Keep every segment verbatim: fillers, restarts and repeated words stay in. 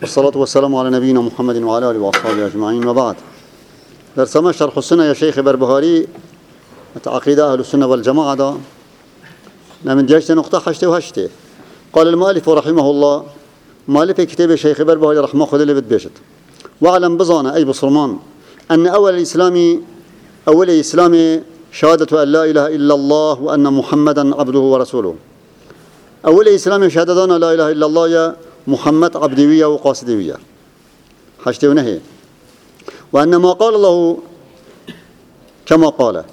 والصلاة والسلام على نبينا محمد وعلى آله وأصحابه أجمعين وبعد. درسنا شرح السنة يا شيخ بربهاري عقيدة أهل السنة والجماعة دا من جاجت نقطة حشته وهشته. قال المؤلف رحمه الله مؤلف كتاب الشيخ بربهاري رحمه الله اللي بتبيشت واعلم بظانا أي بصرمان أن أول الإسلام أول الإسلام شهادة أن لا إله إلا الله وأن محمدا عبده ورسوله. أول الإسلام شهادة أن لا إله إلا الله يا محمد عبدوية وقاصدوية حشته ونهي، وأن ما قال الله كما قال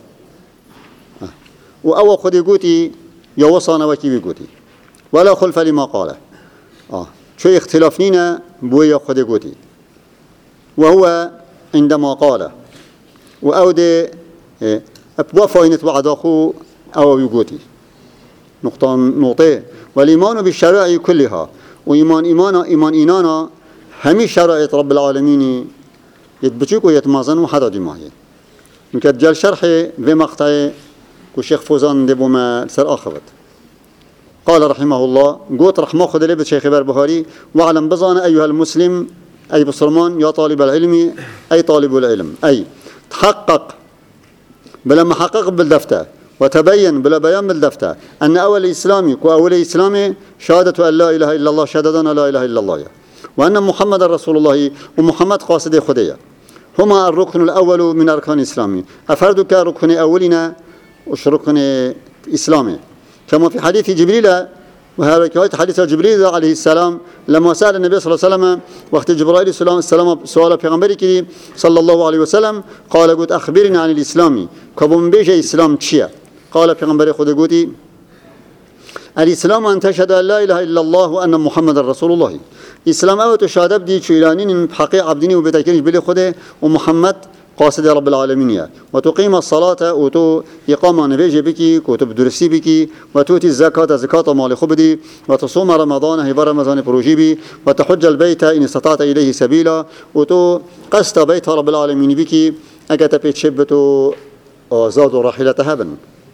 وأو خذ يقولي يوصانا وكيف يقولي ولا خلف لما قاله آه شو اختلافنا بويا خذ يقولي وهو عندما قال وأودي أبوافينت وعد أخو أو يقولي نقطة نقطة. والإيمان بالشرائع كلها وإيمان إيمانا إيمان إينانا همي شرائع رب العالمين يتبتشيك ويتمازن وحدا جماعي نكت جال شرحي في مقطعي كشيخ فوزان دبو ما سر آخرت. قال رحمه الله قوت رحمه خذ لي بشيخ بربهاري واعلم بظان أيها المسلم أي بصرمان يا طالب العلم أي طالب العلم أي تحقق بلا محقق بالدفتة وتبين بلا بيان بالدفتة أن أول إسلامي وأول إسلامي شهادة أن لا إله إلا الله شهادة أن لا إله إلا الله وأن محمد رسول الله ومحمد قاصد خدية هما الركن الأول من أركان الإسلام. أفردك ركن أولنا وش ركن إسلامي كما في حديث جبريل، وهذا حديث جبريل عليه السلام لما سأل النبي صلى الله عليه وسلم وقت جبرائيل السلام سؤال في صلى الله عليه وسلم قال قلت أخبرنا عن الإسلام كبن بيجي إسلام تشيا قال في غنبري خذ قوتي الإسلام أن تشهد أن لا إله إلا الله وأن محمد رسول الله. إسلام أو تشهد بدي شيلانين بحقيقة عبدني وبتكلم بلي خده ومحمد قاصد رب العالمين وتقيم الصلاة وتو إقامة نبيج بكي كتب درسي بكي وتؤتي الزكاة زكاة مال خبدي وتصوم رمضان هبار رمضان بروجيبي وتحج البيت إن استطعت إليه سبيلا وتو قصد بيت رب العالمين بكي أكتب تشبتو زاد راحلة هبن.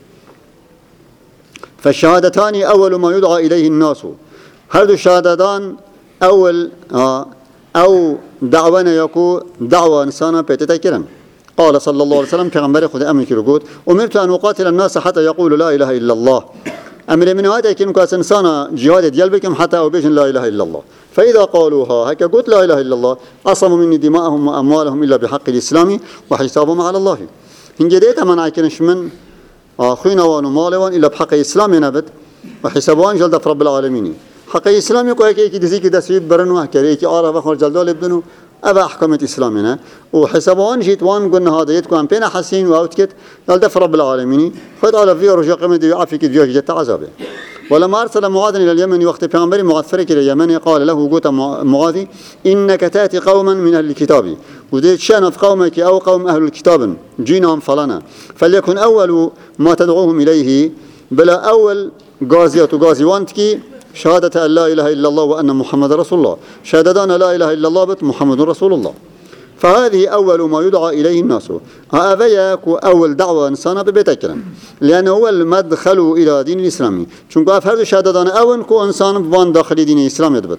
فالشهادتان أول ما يدعى إليه الناس. هذه الشهادتان أول آه أو دعوانا يكو دعوة إنسانا بتتكرم. قال صلى الله عليه وسلم كغنبري خذ أمرك رجود أمرت أن أقاتل الناس حتى يقولوا لا إله إلا الله. أمر من هذا يكون كاس إنسانا جهاد ديالبكم حتى أبيجن لا إله إلا الله. فإذا قالوها هكا قلت لا إله إلا الله أصموا مني دماءهم وأموالهم إلا بحق الإسلام وحسابهم على الله. إن جديت من عاكنش من أخينا ونمالوان إلا بحق الإسلام نبت وحسابوان جلد رب العالمين. حق الإسلام يقول هيك هيك دزيك دسيب برنوه كريك آره بخور جلده لبدنه أبا أحكامة إسلامنا وحسابوان جيت وان قلنا هذا يتكون بين حسين وأوتكت جلد رب العالمين خد على فيه رجع قمة يعافيك فيه جت عذابه. ولما أرسل معاذ إلى اليمن وقت بيغمبري معاذ فريق إلى اليمن قال له قوت معاذ إنك تأتي قوما من أهل الكتاب وديت شأن في قومك أو قوم أهل الكتاب جيناهم فلنا فليكن أول ما تدعوهم إليه بلا أول غازية غازي وانتكي شهادة أن لا إله إلا الله وأن محمد رسول الله. شهادة أن لا إله إلا الله بت محمد رسول الله. فهذه أول ما يدعى إليه الناس. هذا أول دعوة إنسان ببيتكرم لأنه هو المدخل إلى دين الإسلام. شنك أفهد شهادة أن أول كو إنسان بوان داخل دين الإسلام يدبت.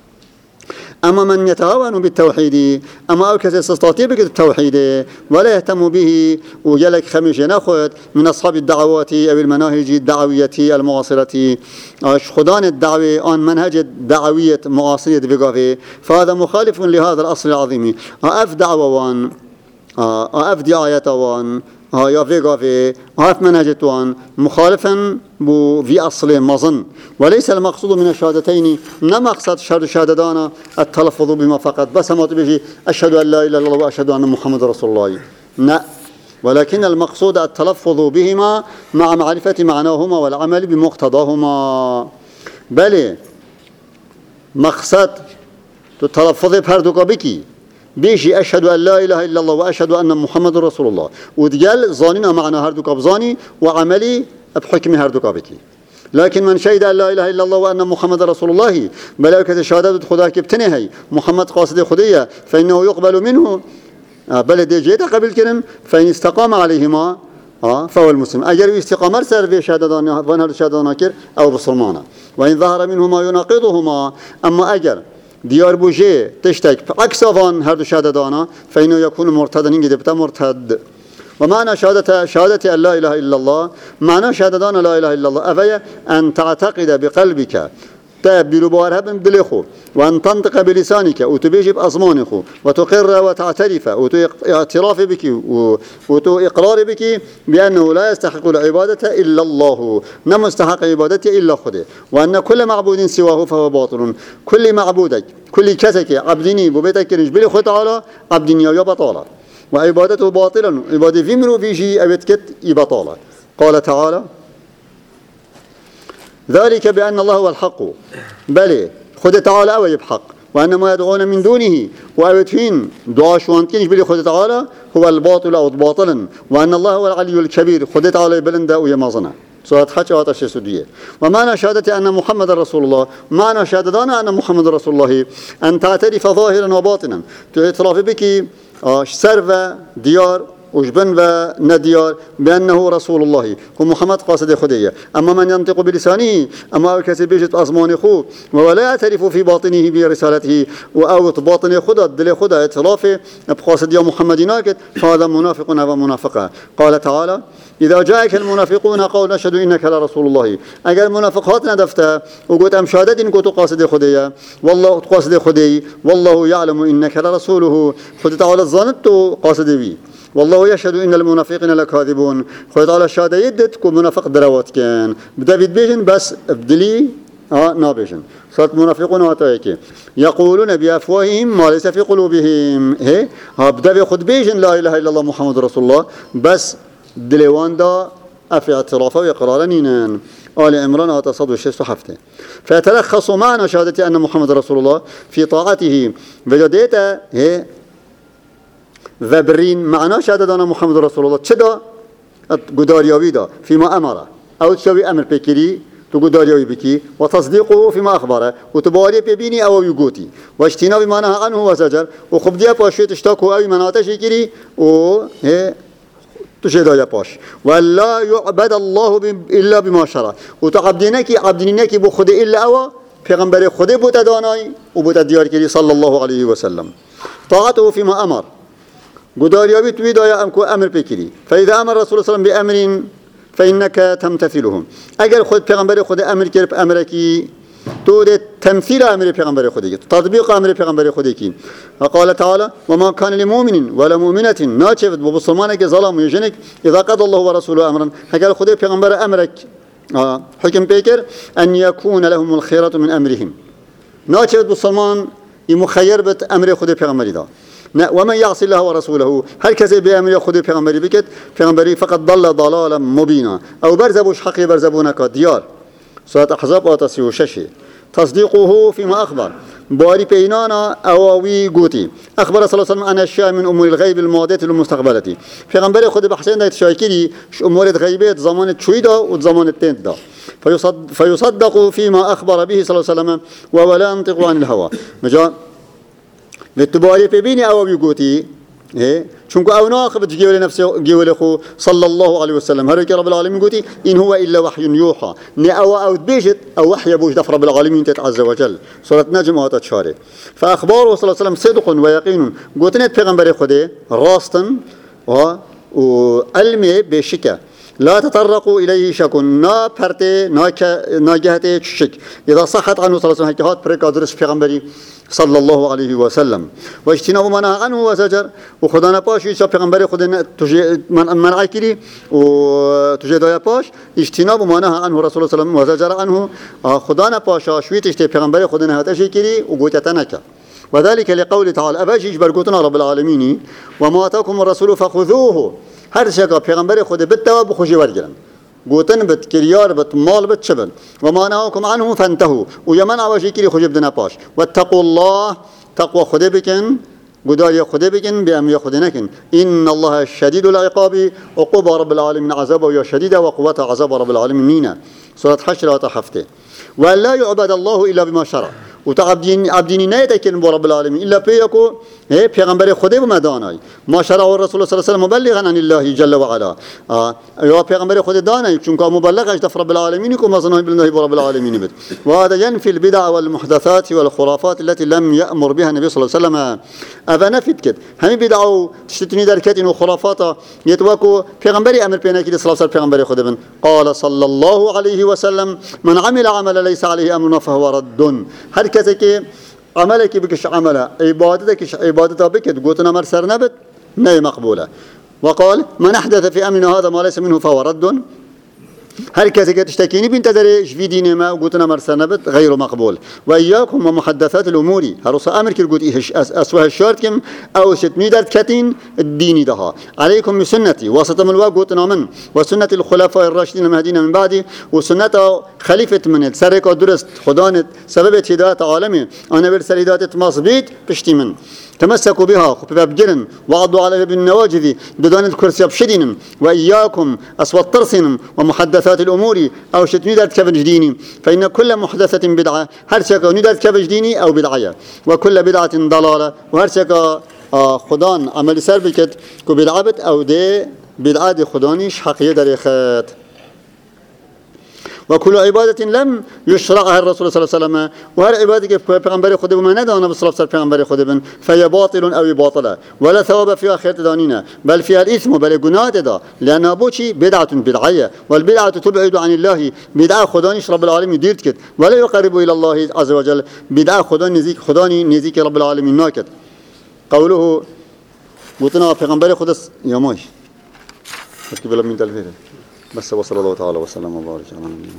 أما من يتهاون بالتوحيد أما أو كسي يستطيع بالتوحيد ولا يهتم به ويلك خميش ناخذ من أصحاب الدعوات أو المناهج الدعوية المعاصرة خدان الدعوة عن منهج الدعوية معاصرة بقافه فهذا مخالف لهذا الأصل العظيم. أف دعوة وان أف دعاية وان يا فيغا في عارف منهجتوان مخالفا بو في أصل مظن وليس المقصود من الشهادتين نمقصد شهادة شهادتنا التلفظ بما فقط بس ما تبيجي أشهد أن لا إله إلا الله وأشهد أن محمد رسول الله لا، ولكن المقصود التلفظ بهما مع معرفة معناهما والعمل بمقتضاهما. بل مقصد التلفظ بهردك بكي بيجي أشهد أن لا إله إلا الله وأشهد أن محمد رسول الله وديال ظاننا معنى هردك بظاني وعملي بحكم هردك بكي. لكن من شهد أن لا إله إلا الله وأن محمد رسول الله بلاك الشهادة خدا كبتنهي محمد قاصد خدية فإنه يقبل منه بل دي جيدا قبل كرم فإن استقام عليهما فهو المسلم. أجر استقامر سر في شهادة شهادة ناكر أو بصرمانة وإن ظهر منهما يناقضهما. أما أجر ديار بوجي تشتك عكس فان هر دو شهادتانا فإنه يكون مرتدا إنجد بتا مرتد. ومعنى شهادة شهادة أن لا إله إلا الله معنى شهادتان لا إله إلا الله أفيا أن تعتقد بقلبك تبدل بوارها بدلخو وأن تنطق بلسانك وتبيجي بأزمانك وتقر وتعترف وتعتراف بك وتقرار بك بأنه لا يستحق العبادة إلا الله نم يستحق عبادته إلا خده وأن كل معبود سواه فهو باطل كل معبودك كل كسك عبدني ببيتك نجبلي خد تعالى عبدني يا بطالة وعبادته باطلا عبادة في مرو في شيء أبتكت يبطالة. قال تعالى ذلك بأن الله هو الحق بل خد تعالى أو يبحق وأن ما يدعون من دونه وأبتهين دعاء شوانتين بلي خد تعالى هو الباطل أو باطلا وأن الله هو العلي الكبير خد تعالى بلندا ويمازنا. سورة حج آية شدية. ومعنى شهادة أن محمد رسول الله معنى شهادتنا أن محمد رسول الله أن تعترف ظاهرا وباطنا تعترف بك سرفة ديار وجبن و نديار بأنه رسول الله ومحمد قاصد خديه. أما من ينطق بلسانه أما كسي بيجت أزمان خو ولا يعترف في باطنه برسالته وأو باطن خدا دل خدا اعترافه بقاصد يا محمد ناكد فهذا منافق ومنافقة. قال تعالى إذا جاءك المنافقون قالوا نشهد إنك لرسول الله أجل المنافقات ندفته وقلت أم شهادت إن كنت قاصد خديه والله قاصد خدي والله يعلم إنك لرسوله خد تعالى ظننت قاصد بي والله يشهد إن المنافقين لكاذبون. خد تعالى الشهادة يدت كو منافق دروات كان بدأ بيجن بس بدلي آه نابيجن صارت منافقون واتايك يقولون بأفواههم ما ليس في قلوبهم هي بدأ بيخد بيجن لا إله إلا الله محمد رسول الله بس دليوان دا أفي اعترافه وإقرارا نينان. آل عمران آية صد وشيست وحفته. فيتلخص معنى شهادة أن محمد رسول الله في طاعته وجديته هي وبرين معنى شهادة أن محمد رسول الله چدا قداريوي دا فيما أمره أو تشوي أمر بكري تقداريوي بكي وتصديقه فيما أخبره وتباري ببيني أو يقوتي واجتناب ما نهى عنه وزجر وخبديا باشي تشتاكو أو مناتش يكري و هي تشهد باش ولا يعبد الله إلا بما شرع وتعبدينك عبدينك بخد إلا أو پیغمبر خود بوت دانای و بوت دیار کردی صلی الله علیه و سلم طاعته فيما أمر قداريوي تويد يا أمكو أمر بكري فإذا أمر الرسول صلى الله عليه وسلم بأمر فإنك تمتثلهم أجل خد پیغمبر خود أمر كرب أمركي تو تمثيل أمر پیغمبر خودی تطبیق أمر پیغمبر خودی کی. قال تعالى وما كان لمؤمن ولا مؤمنة ناچفت ببصمانه که ظلم يجنك إذا قضى الله ورسوله أمرا أجل خود پیغمبر أمرك آه. حكم بيكر أن يكون لهم الخيرة من أمرهم ناچفت بصمان يمخير بت أمر خود پیغمبر دا ومن يعصي الله ورسوله هل كذا بأمر خود پیغمبر بكت پیغمبر فقط ضل ضلالا مبينا أو برزبوش حقي برزبونك ديار. سورة أحزاب آية ستة تصديقه فيما أخبر باري بينانا أواوي قوتي أخبر صلى الله عليه وسلم عن أشياء من أمور الغيب الماضية والمستقبلة پیغمبر خود بحسين دا تشاكري أمور الغيبية زمان التشويدة وزمان التند دا فيصدق, فيصدق فيما أخبر به صلى الله عليه وسلم ولا ينطق عن الهوى مجا للتباري بيني أواوي قوتي إيه شنكو أو ناخب تجيول نفسه جيول خو صلى الله عليه وسلم هرك رب العالمين قوتي إن هو إلا وحي يوحى نأو أو بيجت أو وحي بوش دف رب العالمين عز وجل. سورة نجم آية تشاري فأخباره صلى الله عليه وسلم صدق ويقين قوتنا پیغمبر خده راستن وعلمي بشكة لا تطرقوا إليه شك نا پرته نا جهته شك إذا صحت عنه صلى الله عليه وسلم هكذا بركادرس پیغمبري صلى الله عليه وسلم واجتناب ما نهى عنه وزجر وخدانا باش يسا پیغمبر خدنا من منع كري وتجدايا باش اجتناب ما نهى عنه رسول الله صلى الله عليه وسلم وزجر عنه خدانا باشا شويت اشتي پیغمبر خدنا هتشي كري وقوتتنك وذلك لقول تعالى أباش يجبر قوتنا رب العالمين وما أتاكم الرسول فخذوه هر شيء پیغمبر خود بالتواب بخوشي ورگرن قوتن بت كريار بت مال بت شبل وما نهاكم عنه فانتهوا ويمنع وشي كري خوش بدنا باش واتقوا الله تقوى خود بكن قدار خود بكن بأمر خود نكن إن الله شديد العقاب عقوبة رب العالمين عذابه يا شديدة وقوة عذاب رب العالمين. سورة حشر وتحفته ولا يعبد الله إلا بما شرع و تا عبدین عبدینی نیتکن با رب العالمین الا پیکو پیغمبر خدا و مدانای ما شرع الرسول صلی الله علیه و سلم مبلغا عن الله جل و علا یا پیغمبر خدا دانای چون که مبلغش دف رب العالمین کو مزنه بالله رب العالمین بد و هذا ينفي البدع والمحدثات والخرافات التي لم يأمر بها النبي صلى الله عليه وسلم أبا نفيد كده هم بدعوا تشتني دركات وخرافات يتوكو پیغمبر امر بينا كده صلى الله عليه وسلم پیغمبر خدا بن قال صلى الله عليه وسلم من عمل عمل ليس عليه امرنا فهو رد هر کسی که عملك بكش عمله عبادتك عبادتها بكت قوتنا مر سر نبت نهي مقبولة وقال من أحدث في أمرنا هذا ما ليس منه فهو رد هر کسی که تشتكيني بنت دريش في دين ما قوتنا مر سر نبت غير مقبول وإياكم ومحدثات الأمور هرصا أمر كل قوت إيش أسوه الشرط كم أو ستمي درد كتين الدين دها عليكم بسنتي وسط من الواقع قوتنا من وسنة الخلفاء الراشدين المهديين من بعدي وسنة خليفة من سرك درست خدانة سبب هداية عالمي أنا برسل هداية مصبيت بشتي من تمسكوا بها ببجرن وعضوا على بالنواجذ بدون الكرسي بشدين وإياكم أسوأ ترسن ومحدثات الأمور أو شتمي درد كبجديني فإن كل محدثة بدعة هر شكا ندرد كبجديني أو بدعية وكل بدعة ضلالة وهر شكا خدان عمل سر بكت كو بدعبت أو دي بدعة خدانيش حقية دريخات وكل عبادة لم يشرعها الرسول صلى الله عليه وسلم وهر عبادة پیغمبر خدا وما ندانا بصلاة سر پیغمبر خدا بن فهي باطل أو باطلة ولا ثواب فيها خير دانينا بل فيها الإثم بل جناه دا لأن بوشي بدعة بدعية والبدعة تبعد عن الله بدعة خدانيش رب العالمين ديرت كت ولا يقرب إلى الله عز وجل بدعة خداني نزيك خداني نزيك رب العالمين ناكت قوله وطنا پیغمبر خدا يا ماش بلا من تلفيه بس وصلى الله تعالى وسلم وبارك على نبينا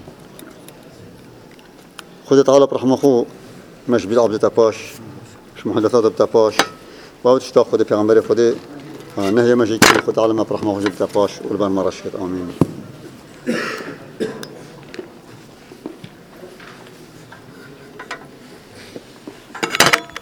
خود تعالى برحمه خو مش بدعة بتاعش مش محدثات بتاعش وأول تشتاق خود پیغمبر خود نهي مجيء خود تعالى ما برحمه خو بتاعش والبان مرشد آمين